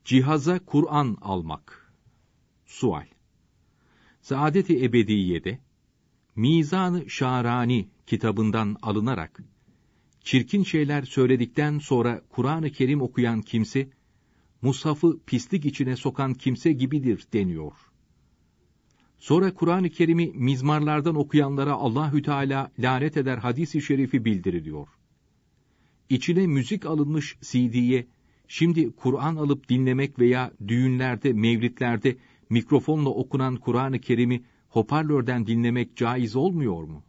Cihaza Kur'an almak. Sual. Saadet-i Ebediye'de Mizan-ı Şarani kitabından alınarak çirkin şeyler söyledikten sonra Kur'an-ı Kerim okuyan kimse, mushafı pislik içine sokan kimse gibidir deniyor. Sonra Kur'an-ı Kerim'i mizmarlardan okuyanlara Allahü Teala lanet eder hadis-i şerifi bildiriliyor. İçine müzik alınmış CD'ye şimdi Kur'an alıp dinlemek veya düğünlerde, mevlitlerde mikrofonla okunan Kur'an-ı Kerim'i hoparlörden dinlemek caiz olmuyor mu?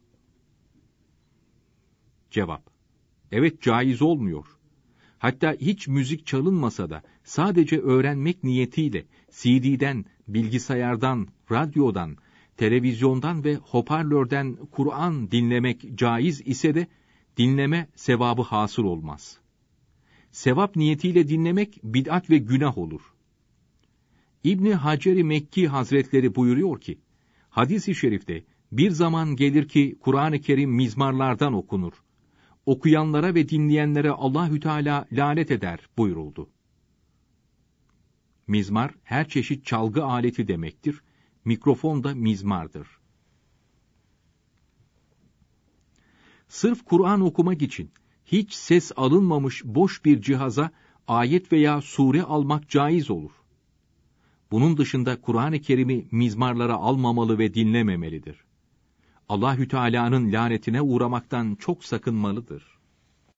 Cevap. Evet, caiz olmuyor. Hatta hiç müzik çalınmasa da sadece öğrenmek niyetiyle CD'den, bilgisayardan, radyodan, televizyondan ve hoparlörden Kur'an dinlemek caiz ise de dinleme sevabı hasıl olmaz. Sevap niyetiyle dinlemek bid'at ve günah olur. İbn Hacer-i Mekki Hazretleri buyuruyor ki, hadis-i şerifte bir zaman gelir ki Kur'an-ı Kerim mizmarlardan okunur. Okuyanlara ve dinleyenlere Allahü Teala lanet eder buyuruldu. Mizmar her çeşit çalgı aleti demektir. Mikrofon da mizmardır. Sırf Kur'an okumak için hiç ses alınmamış boş bir cihaza ayet veya sure almak caiz olur. Bunun dışında Kur'an-ı Kerim'i mizmarlara almamalı ve dinlememelidir. Allahü Teala'nın lanetine uğramaktan çok sakınmalıdır.